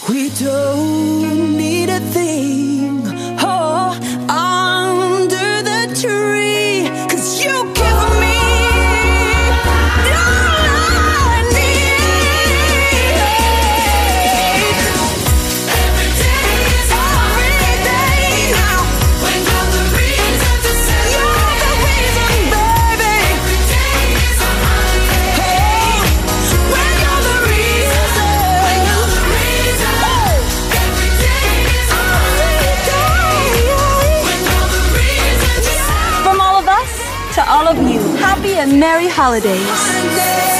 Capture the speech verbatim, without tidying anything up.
We don't need a thing, oh, under the tree, 'cause you give me all I need. Every day is every day now. When you're the reason to celebrate. You're the reason, baby. Every day is a holiday. When you're the reason. When you're the reason. Every day is a holiday. When you're the reason to celebrate. From all of us to all of you, happy and merry holidays.